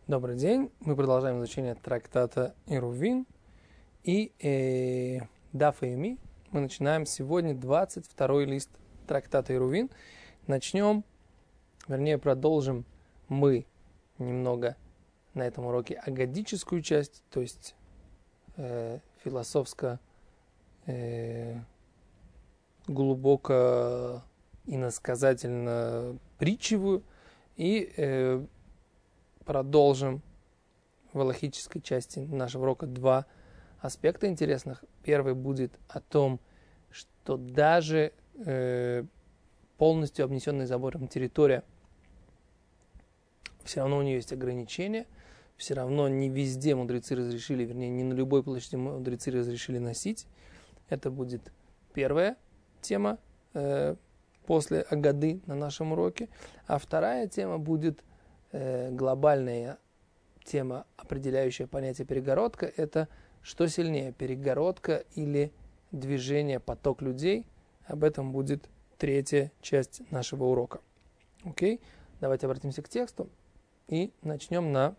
Добрый день. Мы продолжаем изучение трактата Ирувин и Даф Йоми. Мы начинаем сегодня 22-й лист трактата Ирувин. Продолжим мы немного на этом уроке агадическую часть, то есть философско глубоко иносказательно притчевую, и продолжим в алахической части нашего урока два аспекта интересных. Первый будет о том, что даже полностью обнесенная забором территория, все равно у нее есть ограничения, все равно не везде мудрецы разрешили, вернее, не на любой площади мудрецы разрешили носить. Это будет первая тема после Агады на нашем уроке. А вторая тема будет глобальная тема, определяющая понятие перегородка. Это что сильнее, перегородка или движение, поток людей. Об этом будет третья часть нашего урока. Окей? Давайте обратимся к тексту и начнем на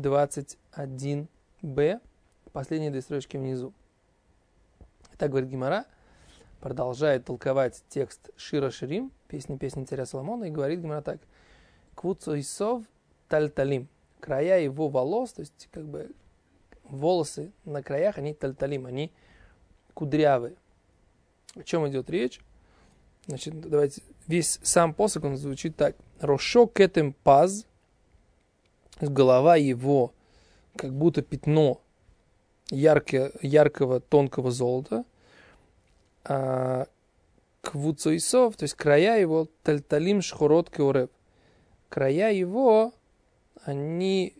21b, последние две строчки внизу. Так говорит Гемара, продолжает толковать текст Шира Ширим, песни царя Соломона, и говорит Гемара так: Квуцо Исов тальталим, края его волос, то есть как бы волосы на краях, они тальталим, они кудрявые. О чем идет речь? Значит, давайте, весь сам посох, он звучит так: Рошо кетем паз, голова его как будто пятно яркого тонкого золота, а квуцоисов, то есть края его тальталим шхорот кеорев, края его, они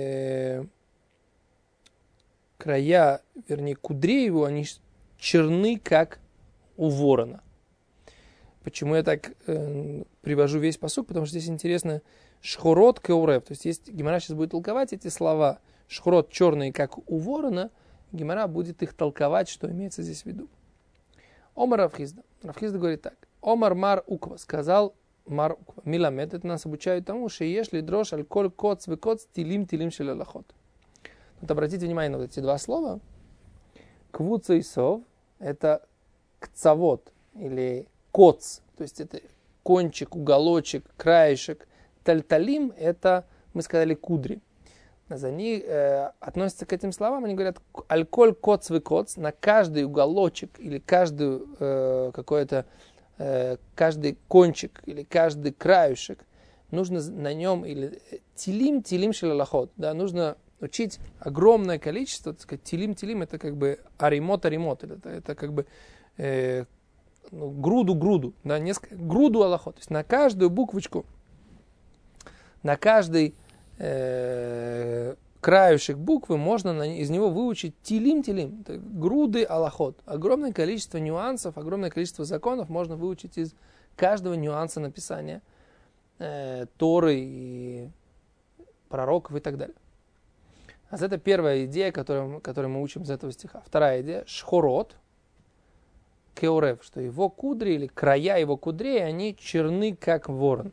кудрей его, они черны, как у ворона. Почему я так привожу весь пасук? Потому что здесь интересно шхорот кеорев, то есть Гемара сейчас будет толковать эти слова. Шхорот черные, как у ворона, Гемара будет их толковать, что имеется здесь в виду. Омар Равхизда. Равхизда говорит так: Омар Мар Уква, сказал Мар Уква. Миламед, это нас обучают тому, что если дрожь аль-коль коц векоц тилим шелалахот. Вот обратите внимание на вот эти два слова. Квуца и сов — это кцавод или коц, то есть это кончик, уголочек, краешек. Тальталим — это, мы сказали, кудри. Они относятся к этим словам, они говорят аль-коль коц векоц, на каждый уголочек или каждую каждый кончик или каждый краюшек нужно на нем или тилим шелалахот, да, нужно учить огромное количество, так сказать, тилим это как бы аримот, это как бы груду, да, груду алахот, то есть на каждую буквочку, на каждый краюшек буквы можно из него выучить тилим, это груды алахот. Огромное количество нюансов, огромное количество законов можно выучить из каждого нюанса написания Торы и пророков и так далее. А это первая идея, которую мы учим из этого стиха. Вторая идея — шхорот кеорев, что его кудри или края его кудрей, они черны, как ворон.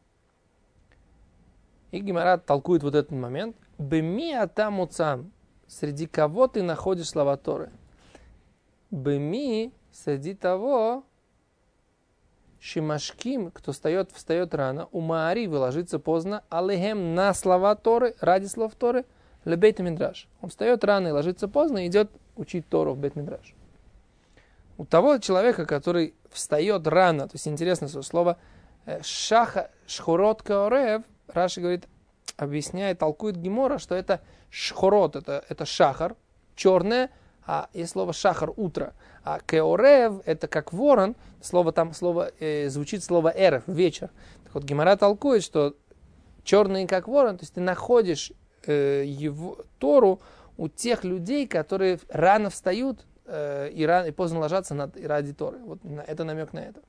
И Гемара толкует вот этот момент. Беми атам уцам, среди кого ты находишь слова Торы? Беми, среди того, шимашким, кто встает рано, умаари, ложится поздно, алехем, на слова Торы, ради слов Торы, лебейт мидраш. Он встает рано и ложится поздно, и идет учить Тору в бейт мидраш. У того человека, который встает рано, то есть интересно слово шхорот кеорев, Раши говорит, объясняет, толкует Гемора, что это шхорот, это шахар, черное, а есть слово шахар, утро. А кеорев, это как ворон, звучит слово эрев, вечер. Так вот, Гемора толкует, что черный как ворон, то есть ты находишь его Тору у тех людей, которые рано встают и поздно ложатся ради Торы. Вот это намек на это.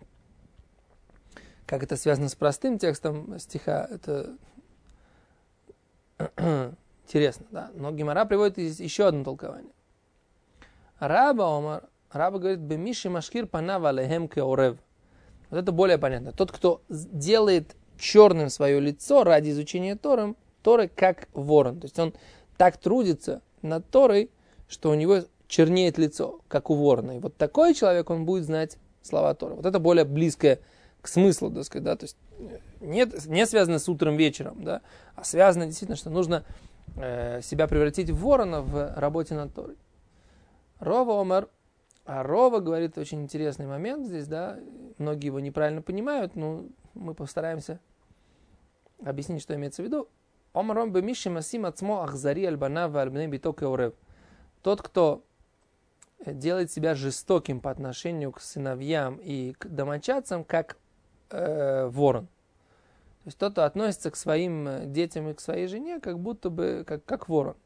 Как это связано с простым текстом стиха, это интересно, да. Но Гемара приводит еще одно толкование. Раба говорит, бемиши машкир панава лехем кеорев. Вот это более понятно. Тот, кто делает черным свое лицо ради изучения Торы, Торы, как ворон. То есть он так трудится над Торой, что у него чернеет лицо, как у ворона. И вот такой человек, он будет знать слова Торы. Вот это более близкое к смыслу, так сказать, да, то есть не связано с утром, вечером, да, а связано действительно, что нужно себя превратить в ворона в работе над Торой. Рова Омар, а Рова говорит очень интересный момент здесь, да, многие его неправильно понимают, но мы постараемся объяснить, что имеется в виду. Омар Ом бемиши масим ацмо ахзари альбана вальбней биток эурев. Тот, кто делает себя жестоким по отношению к сыновьям и к домочадцам, как ворон. То есть тот, кто относится к своим детям и к своей жене, как будто бы как ворон.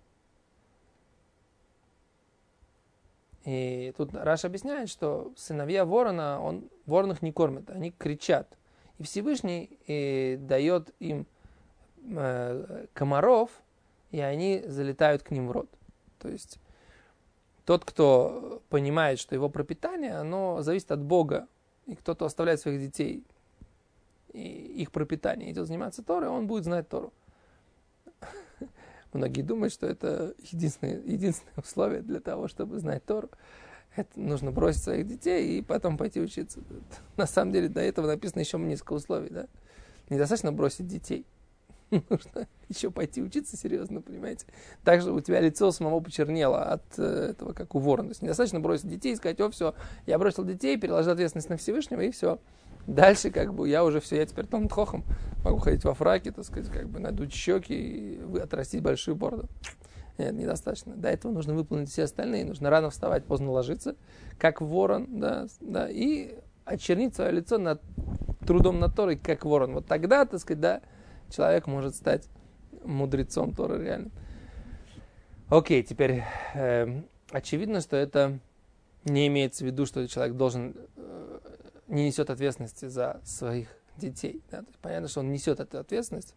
И тут Раш объясняет, что сыновья ворона, ворон их не кормит, они кричат. И Всевышний дает им комаров, и они залетают к ним в рот. То есть тот, кто понимает, что его пропитание, оно зависит от Бога, и кто-то оставляет своих детей и их пропитание, идет заниматься Торой, он будет знать Тору. Многие думают, что это единственное условие для того, чтобы знать Тору. Это нужно бросить своих детей и потом пойти учиться. На самом деле до этого написано еще несколько условий. Да? Недостаточно бросить детей. Нужно еще пойти учиться серьезно, понимаете. Также у тебя лицо самого почернело от этого, как у ворона. То есть недостаточно бросить детей и сказать: о, все, я бросил детей, переложил ответственность на Всевышнего, и все. Дальше, как бы, я уже все, я теперь Том Тхохом могу ходить во фраке, так сказать, как бы надуть щеки и отрастить большую бороду. Нет, недостаточно. До этого нужно выполнить все остальные. Нужно рано вставать, поздно ложиться, как ворон, да, и очернить свое лицо над трудом над Торой, как ворон. Вот тогда, так сказать, да, человек может стать мудрецом Торы реально. Окей, теперь очевидно, что это не имеется в виду, что человек должен не несет ответственности за своих детей. Да? То есть понятно, что он несет эту ответственность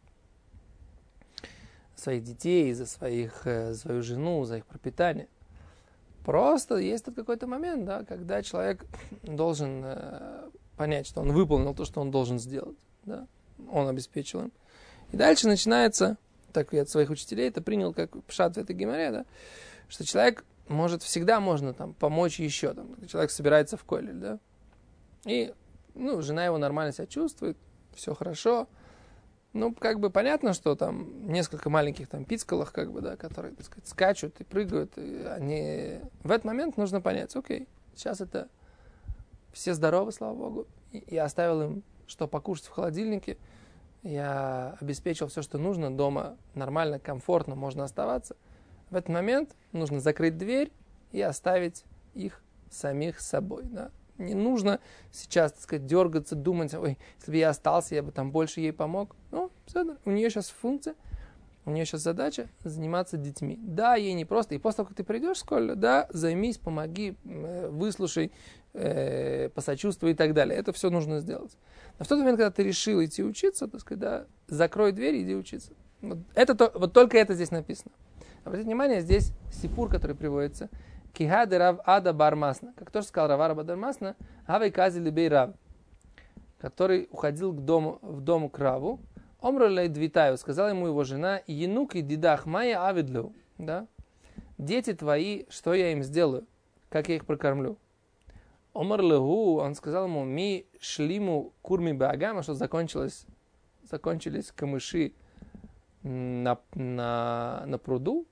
за своих детей, за свою жену, за их пропитание. Просто есть тут какой-то момент, да, когда человек должен понять, что он выполнил то, что он должен сделать. Да? Он обеспечил им. И дальше начинается, так я от своих учителей это принял как пшат в этой гемаре, да, что человек всегда можно там, помочь еще. Там, человек собирается в колледж, да, и жена его нормально себя чувствует, все хорошо. Как бы понятно, что там несколько маленьких там пицкалов, как бы, да, которые, так сказать, скачут и прыгают. И они... В этот момент нужно понять: окей, сейчас это все здоровы, слава Богу. Я оставил им что покушать в холодильнике. Я обеспечил все, что нужно. Дома нормально, комфортно, можно оставаться. В этот момент нужно закрыть дверь и оставить их самих с собой, да. Не нужно сейчас, так сказать, дергаться, думать: ой, если бы я остался, я бы там больше ей помог. Все, у нее сейчас функция, у нее сейчас задача заниматься детьми. Да, ей не просто. И после того, как ты придешь в школу, да, займись, помоги, выслушай, посочувствуй и так далее. Это все нужно сделать. Но в тот момент, когда ты решил идти учиться, так сказать, да, закрой дверь и иди учиться. Вот только это здесь написано. Обратите внимание, здесь сипур, который приводится. Кихады Рав Ада Бар Масна. Как тоже сказал Рав Ада Бар Масна, Авей Кази Либей Рав, который уходил в дом к Раву. Омру лей двитаю, сказала ему его жена: Енук и дидах майя авидлю. Да? Дети твои, что я им сделаю? Как я их прокормлю? Омр легу, он сказал ему: ми шлиму курми баагама, что закончились камыши на пруду.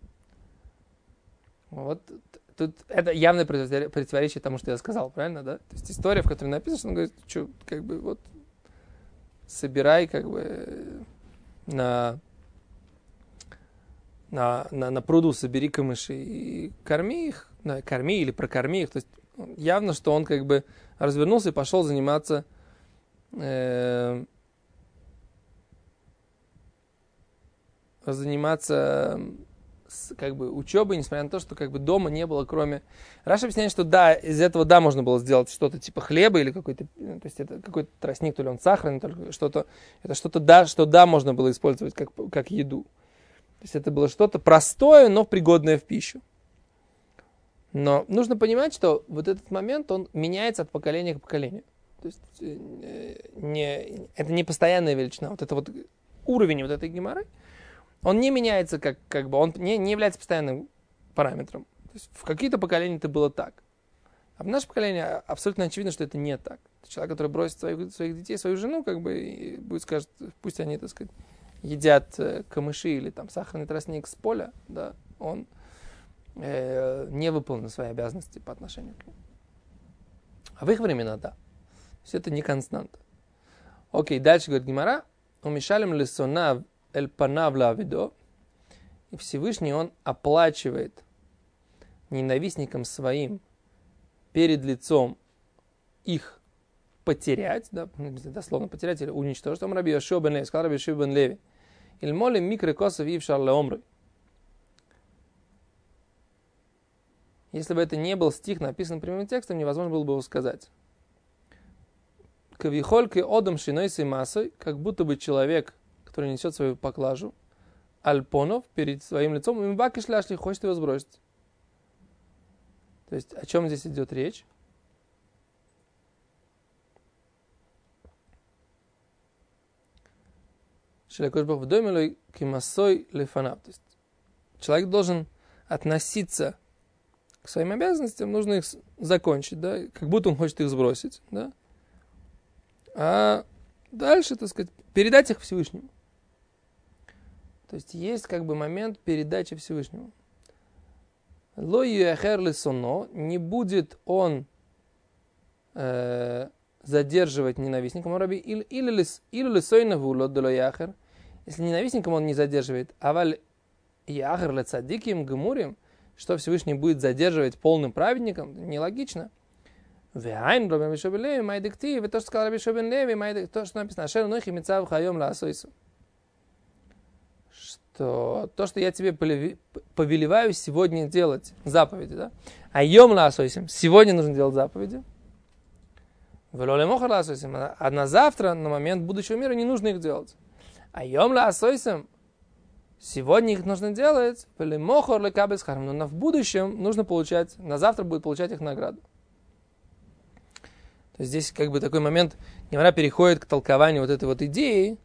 Вот тут это явное противоречие тому, что я сказал, правильно, да? То есть история, в которой написано, что он говорит: что, как бы, вот, собирай, как бы, на пруду собери камыши и корми их, да, корми или прокорми их. То есть явно, что он, как бы, развернулся и пошел заниматься как бы учебой, несмотря на то, что как бы дома не было, кроме... Раша объясняет, что да, из этого да, можно было сделать что-то типа хлеба или какой-то, то есть это какой-то тростник, то ли он сахарный, то ли что-то, это что-то да, что да, можно было использовать как еду. То есть это было что-то простое, но пригодное в пищу. Но нужно понимать, что вот этот момент, он меняется от поколения к поколению. То есть это не постоянная величина. Вот это вот уровень вот этой гемары, Он не меняется, как бы, он не является постоянным параметром. То есть в какие-то поколения это было так. А в наше поколение абсолютно очевидно, что это не так. Человек, который бросит своих детей, свою жену, как бы, и будет скажет, пусть они, так сказать, едят камыши или там сахарный тростник с поля, да, он не выполнил свои обязанности по отношению к ним. А в их времена, да. То есть это не константа. Окей, дальше говорит Гемара. Умешалим лесонав эль панав лавидо. И Всевышний он оплачивает ненавистникам своим перед лицом их потерять, да, дословно потерять или уничтожить. Там Раби Йошуа бен Леви, сказал Раби Йошуа бен Леви. Иль молим микры косов ившар леомры. Если бы это не был стих, написан прямым текстом, невозможно было бы его сказать. Кавихольки одам шинойсой массой, как будто бы человек, который несет свою поклажу, альпонов перед своим лицом, и мбаки шляшли, хочет его сбросить. То есть, о чем здесь идет речь? Шелякошбах в доме кимасой лефанав. То есть, человек должен относиться к своим обязанностям, нужно их закончить, да, как будто он хочет их сбросить, да. А дальше, так сказать, передать их Всевышнему. То есть есть как бы момент передачи Всевышнему. Ло юэхэр лесоно, не будет он задерживать ненавистником раби, или лесойнаву лот дело яхэр, если ненавистником он не задерживает, аваль яхэр лецадиким гмурим, что Всевышний будет задерживать полным праведником, нелогично. Веайн Раби Йошуа бен Леви, майдектив, то, что сказал Раби Йошуа бен Леви, то, что написано, ашер нохи мицав хайом лаасойсу. Что то, что я тебе повелеваю сегодня делать, заповеди, да? Айом лаасойсим, сегодня нужно делать заповеди. Велоле мохар лаасойсим, а на завтра, на момент будущего мира, не нужно их делать. Айом лаасойсим, сегодня их нужно делать, веле мохар лекабес харам, но в будущем нужно получать, на завтра будет получать их награду. То есть здесь как бы такой момент, Гемара переходит к толкованию вот этой вот идеи,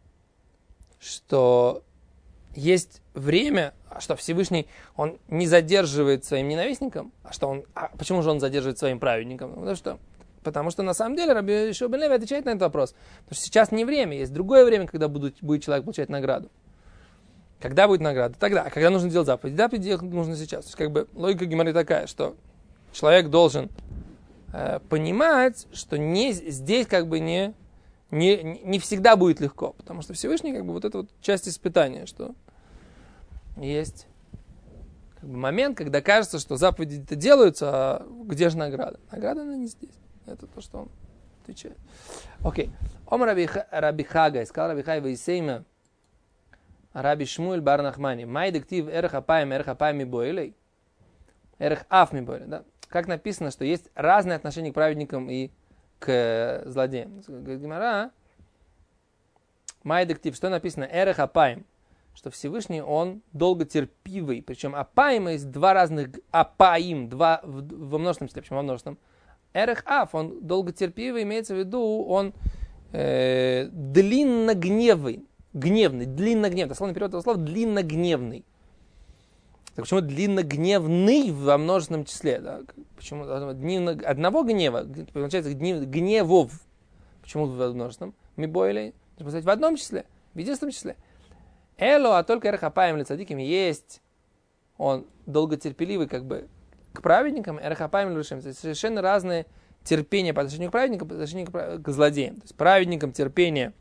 что есть время, что Всевышний, он не задерживает своим ненавистникам, почему же он задерживает своим праведникам? Потому что на самом деле Раби Йошуа бен Леви отвечает на этот вопрос. Потому что сейчас не время, есть другое время, когда будет человек получать награду. Когда будет награда? Тогда. А когда нужно делать заповеди? Заповеди делать нужно сейчас. То есть как бы логика Гемары такая, что человек должен понимать, что здесь как бы не всегда будет легко, потому что Всевышний как бы вот это вот часть испытания, что есть как бы момент, когда кажется, что заповеди-то делаются, а где же награда? Награда она не здесь. Это то, что он отвечает. Окей. Ом Раби Хагай, сказал Раби Хагай вейсейма Раби Шмуэль бар Нахмани. Май дектив эрх апаем ми бойлей. Эрх аф ми бойлей, да? Как написано, что есть разные отношения к праведникам и к злодеям. Говорит Гемара, майдектив, что написано? Эрех апаим, что Всевышний, он долготерпивый. Причем апаим есть два разных апаим, два во множественном числе. Почему во множественном? Эрех аф, он долготерпивый, имеется в виду, он длинногневный. Длинногневный. Дословный перевод этого слова длинногневный. Так почему длинногневный во множественном числе? Да? Почему одного гнева, получается гневов? Почему в множественном? Мибойлей, нужно сказать в одном числе, в единственном числе. Эло, а только эрхапаем лицадиким есть, он долготерпеливый как бы к праведникам, эрхапаем лишим. Это совершенно разные терпения по отношению к праведникам, по отношению к злодеям. То есть праведникам терпение,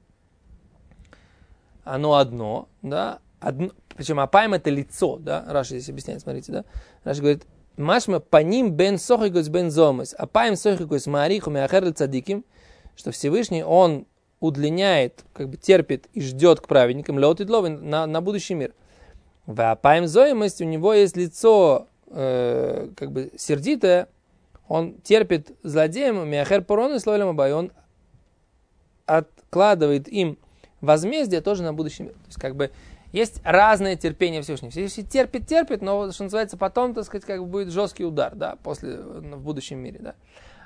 оно одно, да, причем апаем это лицо, да, Раши здесь объясняет, смотрите, да. Раши говорит, машма по ним бен сохикус бен зомес, апаем сохикус маариху меахер цадиким, что Всевышний, он удлиняет, как бы терпит и ждет к праведникам, леот и дловин, на будущий мир. В апаем зоемость, у него есть лицо, как бы сердитое, он терпит злодеям, меахер порон и словлем абай, он откладывает им возмездие тоже на будущий мир. То есть, как бы, есть разное терпение Всевышнего. Всевышний терпит, но, что называется, потом, так сказать, как бы будет жесткий удар, да, в будущем мире, да.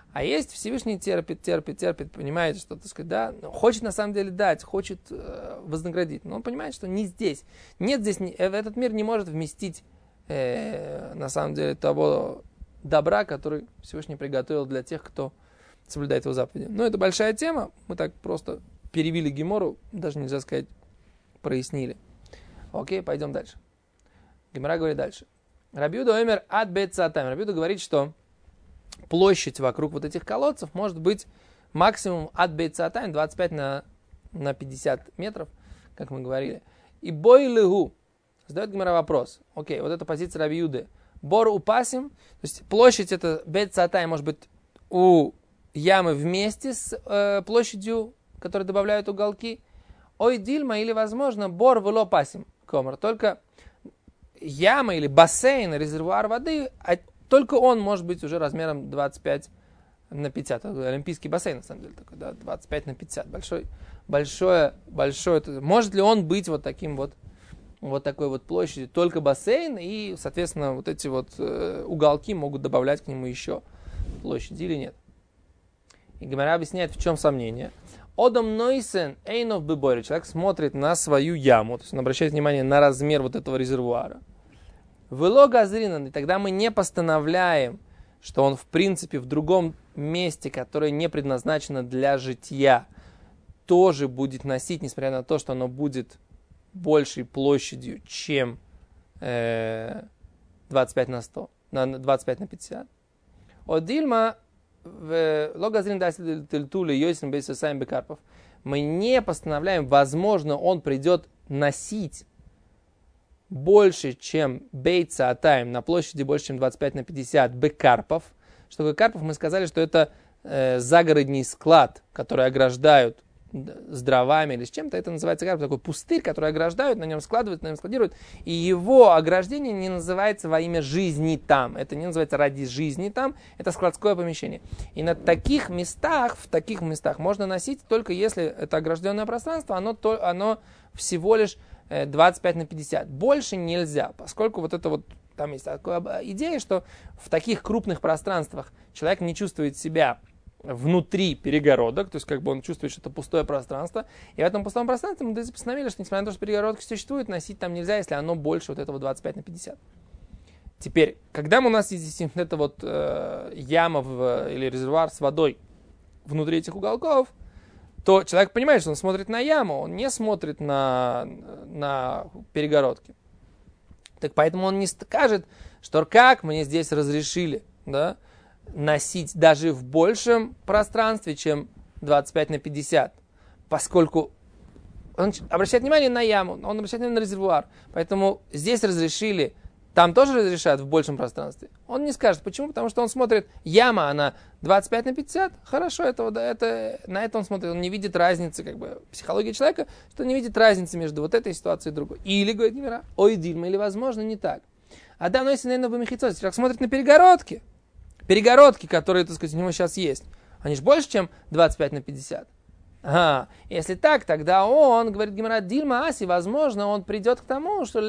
А есть Всевышний терпит, понимает, что, так сказать, да, хочет на самом деле дать, хочет вознаградить. Но он понимает, что не здесь. Нет здесь, этот мир не может вместить на самом деле того добра, который Всевышний приготовил для тех, кто соблюдает его заповеди. Но это большая тема. Мы так просто перевели Гемору, даже нельзя сказать, прояснили. Окей, пойдем дальше. Гемора говорит дальше. Раби Юда омер ад бейт саатайм. Раби Юда говорит, что площадь вокруг вот этих колодцев может быть максимум от бейт саатайм 25 на 50 метров, как мы говорили. И бой лыгу. Задает Гемора вопрос. Окей, вот эта позиция Раби Юды. Бор упасим. То есть площадь это бейт саатайм может быть у ямы вместе с площадью, которой добавляют уголки. Ой дильма или, возможно, бор вело пасим. Комар. Только яма или бассейн, резервуар воды, только он может быть уже размером 25 на 50. Олимпийский бассейн, на самом деле, такой, да, 25 на 50. Большой. Может ли он быть вот таким вот такой вот площадью? Только бассейн, и, соответственно, вот эти вот уголки могут добавлять к нему еще площади или нет? И Гемара объясняет, в чем сомнение. Одам нойсен эйнов бебойре. Человек смотрит на свою яму, то есть он обращает внимание на размер вот этого резервуара. Вело газринан, и тогда мы не постановляем, что он в принципе в другом месте, которое не предназначено для житья, тоже будет носить, несмотря на то, что оно будет большей площадью, чем 25 на 100, на 25 на 50. От Дильма мы не постановляем, возможно, он придет носить больше, чем бейт саатайм, на площади больше, чем 25 на 50 бекарпов. Что такое карпов? Мы сказали, что это загородный склад, который ограждают с дровами или с чем-то. Это называется карп, такой пустырь, который ограждают, на нем складывают, на нем складируют. И его ограждение не называется во имя жизни там. Это не называется ради жизни там. Это складское помещение. И на таких местах, в таких местах можно носить только если это огражденное пространство, оно всего лишь 25 на 50. Больше нельзя, поскольку вот это вот там есть такая идея, что в таких крупных пространствах человек не чувствует себя внутри перегородок, то есть как бы он чувствует, что это пустое пространство. И в этом пустом пространстве мы постановили, что несмотря на то, что перегородки существуют, носить там нельзя, если оно больше вот этого 25 на 50. Теперь, когда у нас есть вот эта вот яма или резервуар с водой внутри этих уголков, то человек понимает, что он смотрит на яму, он не смотрит на перегородки. Так поэтому он не скажет, что как мне здесь разрешили, да, носить даже в большем пространстве, чем 25 на 50, поскольку он обращает внимание на яму, он обращает внимание на резервуар, поэтому здесь разрешили, там тоже разрешают в большем пространстве. Он не скажет, почему, потому что он смотрит, яма, она 25 на 50, хорошо, на это он смотрит, он не видит разницы, как бы, психология человека, что он не видит разницы между вот этой ситуацией и другой. Или, говорит Гемара, ой, дильма, или, возможно, не так. А да, но если, наверное, в мехицосе, человек смотрит на перегородки, которые, так сказать, у него сейчас есть, они же больше, чем 25 на 50. Если так, тогда он, говорит Гемара, дильма аси, возможно, он придет к тому, что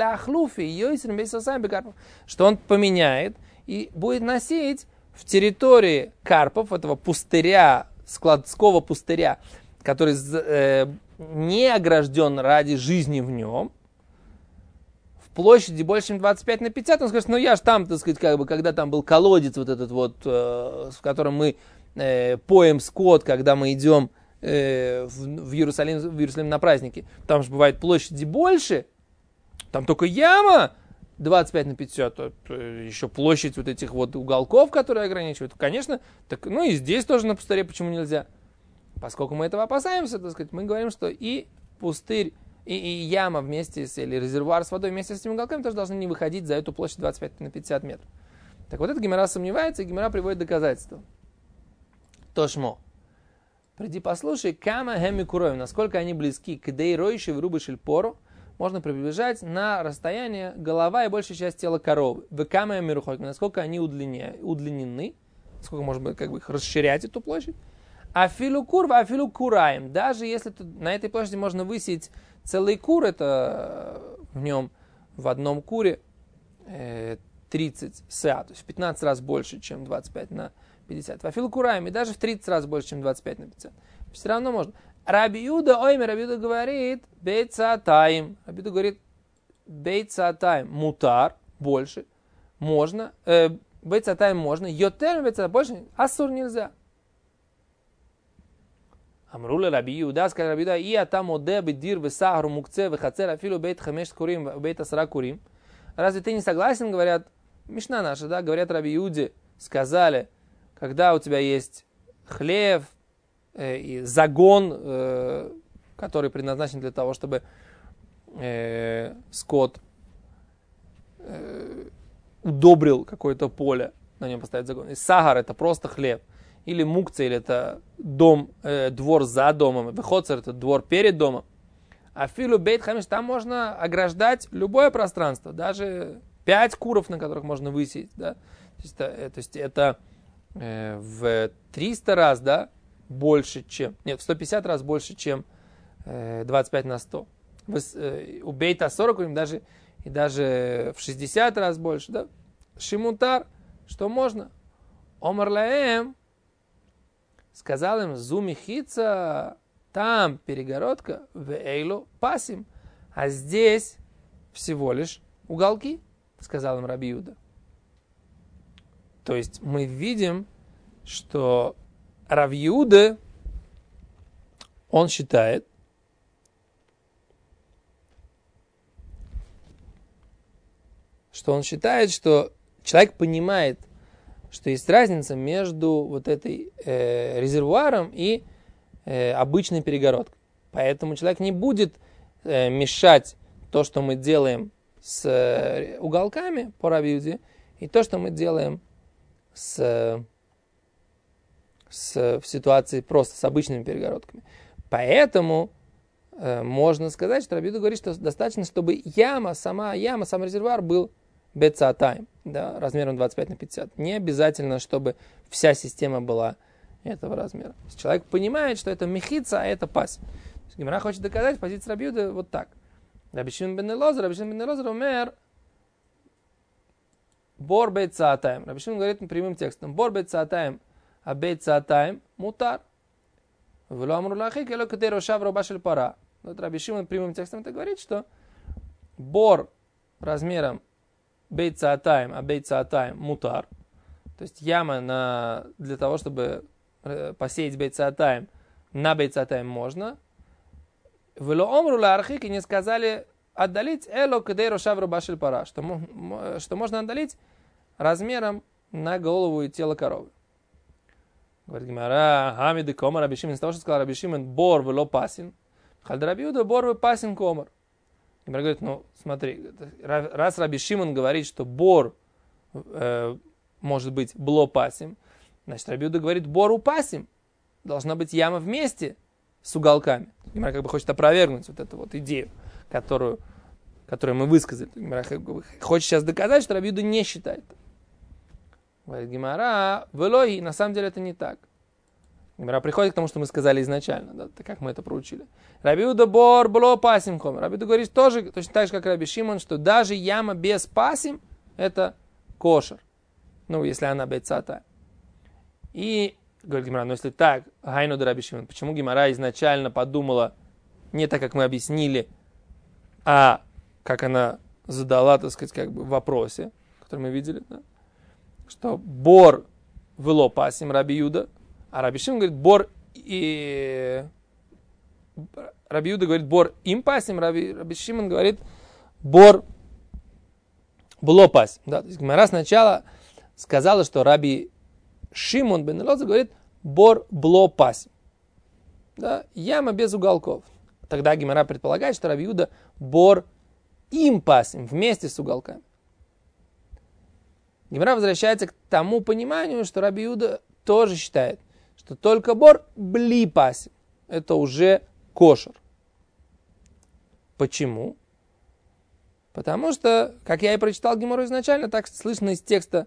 что он поменяет и будет носить в территории карпов, этого пустыря, складского пустыря, который не огражден ради жизни в нем, в площади больше, чем 25 на 50, он скажет, я же там, так сказать, как бы, когда там был колодец вот этот вот, в котором мы поем скот, когда мы идем в Иерусалим на праздники, там же бывает площади больше, там только яма 25 на 50, еще площадь вот этих вот уголков, которые ограничивают, конечно, так, и здесь тоже на пустыре почему нельзя? Поскольку мы этого опасаемся, так сказать, мы говорим, что и пустырь, и яма вместе или резервуар с водой вместе с этими уголками тоже должны не выходить за эту площадь 25 на 50 метров. Так вот это Гемара сомневается, и Гемара приводит доказательства. Тошмо. Приди послушай, кама хеми куроем, насколько они близки к дейройши в рубы шельпору, можно приближать на расстояние голова и большая часть тела коровы. В кама мирухойк, насколько они удлинены, сколько можно быть, как бы их расширять эту площадь. Афилу кур, афилу кураем, даже если на этой площади можно высеять целый кур, это в нем в одном куре 30 са, то есть 15 раз больше, чем 25 на 50. Вафил кураем, и даже в 30 раз больше, чем 25 на 50. Все равно можно. Раби Юда, Раби Юда говорит, бейцатаим. Раби Юда говорит, бейцатаим, мутар, больше, можно. Бейцатаим можно, йотер бейцатаим, больше, асур нельзя. Амруля Раби Юда, сказал Раби Юда, и атам оде бедир весахру мукце вехацер афилу бейт хамеш курим, бейт асра курим. Разве ты не согласен, говорят, Мишна наша, да, говорят Раби Юде, сказали, когда у тебя есть хлев и загон, который предназначен для того, чтобы скот удобрил какое-то поле, на нем поставить загон. И сагар это просто хлеб. Или мукция, или это дом, двор за домом. Бехоцер это двор перед домом. А филу бейт хамиш, там можно ограждать любое пространство, даже 5 куров, на которых можно высеять. Да? То есть это в 300 раз, да, больше, чем... Нет, в 150 раз больше, чем 25 на 100. У бейта 40, и даже в 60 раз больше, да. Шимутар, что можно. Омар лаэм, сказал им, зумихица, там перегородка, в эйлу пасим, а здесь всего лишь уголки, сказал им Раби Юда. То есть мы видим, что Рав Юда, он считает, что человек понимает, что есть разница между вот этой резервуаром и обычной перегородкой. Поэтому человек не будет мешать то, что мы делаем с уголками по Рав Юде, и то, что мы делаем в ситуации просто с обычными перегородками. Поэтому можно сказать, что Рав Юда говорит, что достаточно, чтобы сам резервуар был бецатайм, да, размером 25 на 50. Не обязательно, чтобы вся система была этого размера. Человек понимает, что это мехица, а это пась. Гемара хочет доказать позицию Рав Юда вот так. Раби Шимон бен Элозер умер бор бецатайм. Раби Шимон говорит прямым текстом: бор бецатайм, а бецатайм мутар. Вело амру лахи кело кедей рошав роба шель пара. Вот Раби Шимон прямым текстом это говорит, что бор размером бейцатайм, а бейцатайм мутар, то есть яма для того, чтобы посеять бейцатайм, на бейцатайм можно. Вело омру лархик, и не сказали отдалить эло кедей рошав роба шель пара, что можно отдалить размером на голову и тело коровы. Говорит Гемара, хамиды комар Раби Шимон, из того, что сказал Раби Шимон, бор вело пасин, халь Раби Юда бор вело пасин комар. Гемара говорит, ну смотри, раз Раби Шимон говорит, что бор может быть бло пасим, значит Раби Юда говорит бор упасим, должна быть яма вместе с уголками. Гемара как бы хочет опровергнуть вот эту вот идею, которую мы высказали. Гемара хочет сейчас доказать, что Раби Юда не считает. Говорит Гемара, велои, на самом деле это не так. Гемара приходит к тому, что мы сказали изначально, да, так как мы это проучили. Раби Юда бор бло пасим хом. Раби Юда говорит тоже, точно так же, как Раби Шимон, что даже яма без пасим это кошер. Ну, если она бецата. И говорит Гемара, ну если так, гайну да Раби Шимон, почему Гемара изначально подумала не так, как мы объяснили, а как она задала, так сказать, как бы в вопросе, который мы видели, да? Что бор вело пасим Раби Юда, а Раби Шимон говорит бор и... Раби Юда говорит бор им пасим, Раби Шимон говорит бор было пасим. Да? То есть Гемара сначала сказала, что Раби Шимон бен Элозер говорит бор было пасим. Да? Яма без уголков. Тогда Гемара предполагает, что Раби Юда бор им пасим, вместе с уголками. Гемара возвращается к тому пониманию, что Раби Юда тоже считает, что только бор бли пасим. Это уже кошер. Почему? Потому что, как я и прочитал Гемару изначально, так слышно из текста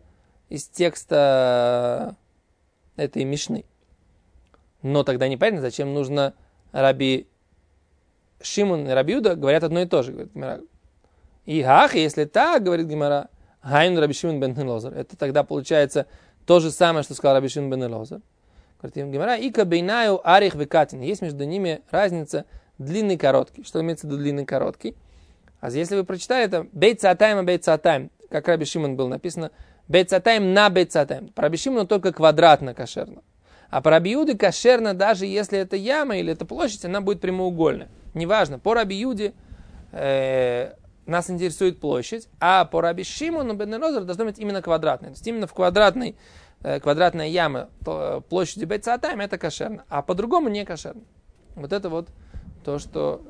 этой Мишны. Но тогда непонятно, зачем нужно Раби Шимон и Раби Юда говорят одно и то же. Говорит Гемара. И если так, говорит Гемара, Гайн Раби Шимон бен Элозер. Это тогда получается То же самое, что сказал Раби Шимон бен Элозар. Говорит им Гемара, ика бейнаю арих векатин. Есть между ними разница длинный и короткий. Что имеется в виду длинный и короткий? А если вы прочитали это, бейцатайм а бейцатайм, как Раби Шимон было написано, бейцатайм на бейцатайм. По Раби Шимону только квадратно кошерно. А по Раби Юде кошерно, даже если это яма или это площадь, она будет прямоугольная. Неважно, по Раби Юде нас интересует площадь, а по Раби Шимону бен Элозару должно быть именно квадратная. То есть именно в квадратная яма площади бейцатайм это кошерно, а по-другому не кошерно. Вот это вот то, что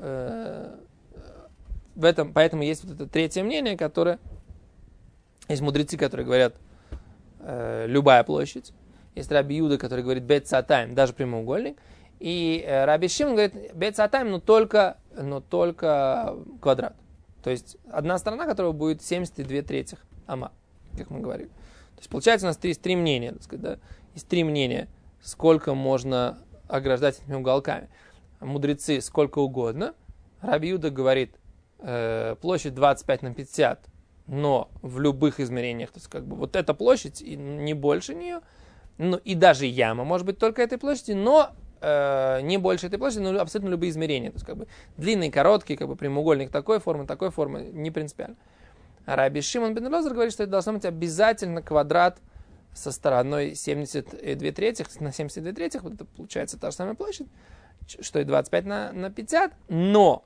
в этом, поэтому есть вот это третье мнение, которое есть мудрецы, которые говорят любая площадь. Есть Раби Юда, который говорит бейцатайм, даже прямоугольник. И Раби Шимон говорит бейцатайм, но только квадрат. То есть одна сторона, которая будет 72/3 ама, как мы говорили. То есть получается у нас есть три мнения, так сказать, да? Есть три мнения, сколько можно ограждать этими уголками. Мудрецы сколько угодно. Раби Юда говорит площадь 25/50, но в любых измерениях, то есть как бы вот эта площадь и не больше нее, ну и даже яма может быть только этой площади, но не больше этой площади, но абсолютно любые измерения. То есть как бы длинный, короткий, как бы прямоугольник такой формы, не принципиально. А Раби Шимон бен Элозар говорит, что это должно быть обязательно квадрат со стороной 72/3 на 72/3, вот это получается та же самая площадь, что и 25/50, но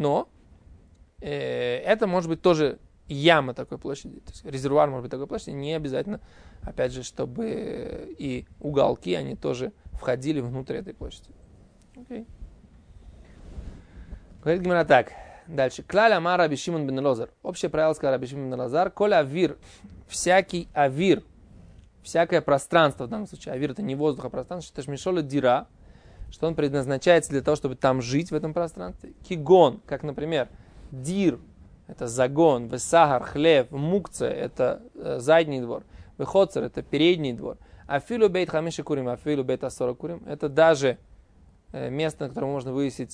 это может быть тоже яма такой площади, то есть резервуар может быть такой площади, не обязательно, опять же, чтобы и уголки, они тоже входили внутрь этой площади. Okay. Говорит Гемара так, дальше. Клаль амар Раби Шимон бен Элозар. Общее правило сказал Раби Шимон бен Элозар. Коль авир, всякий авир, всякое пространство, в данном случае авир это не воздух, а пространство, это шмишола дира, что он предназначается для того, чтобы там жить в этом пространстве. Кигон, как, например, дир, это загон, весахар, хлеб, мукце, это задний двор, вехоцер, это передний двор, афилу бейт хамиши курим, афилу бейт асора курим, это даже место, на котором можно высеять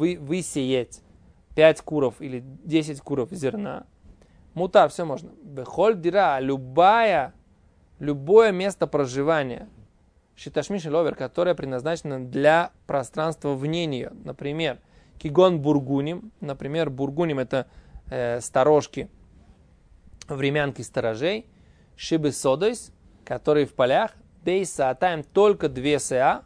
5 куров или 10 куров зерна. Мутар, все можно. Бехоль дира, любое место проживания, шиташмиш ловер, которое предназначено для пространства вне нее. Например, кигон бургуним. Например, бургуним это сторожки, времянки сторожей. Шибы содойс, которые в полях. Бейса атаем только 2 са.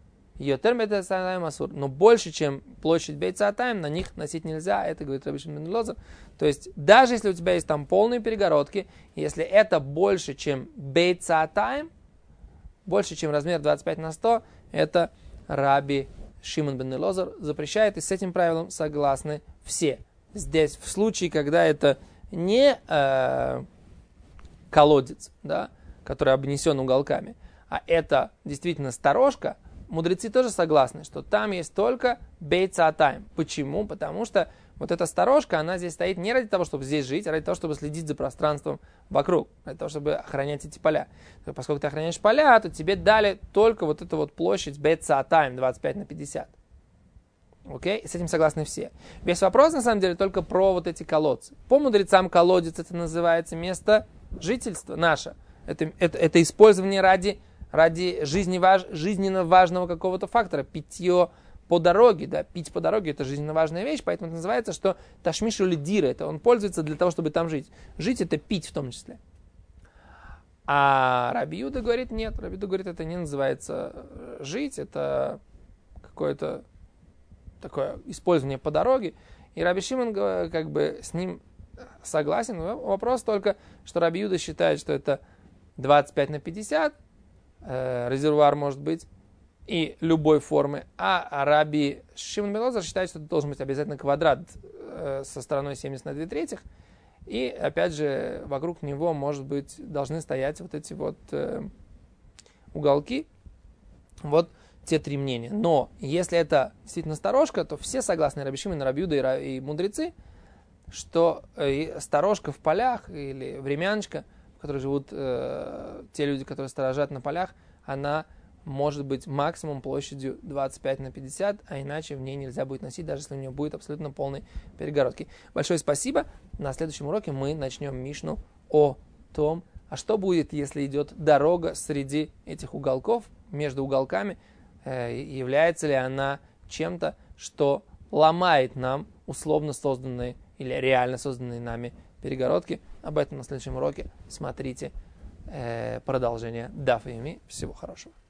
Но больше, чем площадь бейца атаем, на них носить нельзя. Это говорит Раби Шимон бен Элозар. То есть, даже если у тебя есть там полные перегородки, если это больше, чем бейца атаем, больше, чем размер 25/100, это Раби Шимон бен Элозар запрещает, и с этим правилом согласны все. Здесь, в случае, когда это не колодец, да, который обнесен уголками, а это действительно сторожка, мудрецы тоже согласны, что там есть только бейца атаем. Почему? Потому что вот эта сторожка, она здесь стоит не ради того, чтобы здесь жить, а ради того, чтобы следить за пространством вокруг, ради того, чтобы охранять эти поля. Поскольку ты охраняешь поля, то тебе дали только вот эту вот площадь бейца атаем 25/50. Окей? И с этим согласны все. Весь вопрос, на самом деле, только про вот эти колодцы. По мудрецам колодец это называется место жительства наше. Это использование ради жизненно важного какого-то фактора. Питье по дороге, да, пить по дороге это жизненно важная вещь, поэтому это называется, что ташмишу лидира, это он пользуется для того, чтобы там жить. Жить это пить в том числе. А Раби Юда говорит, нет, Раби Юда говорит, это не называется жить, это какое-то такое использование по дороге. И Раби Шимон как бы с ним согласен. Вопрос только, что Раби Юда считает, что это 25/50, резервуар может быть, и любой формы. А Раби Шимон бен Элозар считает, что это должен быть обязательно квадрат со стороной 70/2/3. И опять же, вокруг него, может быть, должны стоять вот эти вот уголки. Вот те три мнения. Но если это действительно сторожка, то все согласны, Раби Шимон, Раби Юда и мудрецы, что сторожка в полях или времяночка, в которой живут те люди, которые сторожат на полях, она может быть максимум площадью 25/50, а иначе в ней нельзя будет носить, даже если у нее будет абсолютно полной перегородки. Большое спасибо. На следующем уроке мы начнем Мишну о том, А что будет, если идет дорога среди этих уголков, между уголками? Является ли она чем-то, что ломает нам условно созданные или реально созданные нами перегородки? Об этом на следующем уроке. Смотрите продолжение Даф Йоми. Всего хорошего.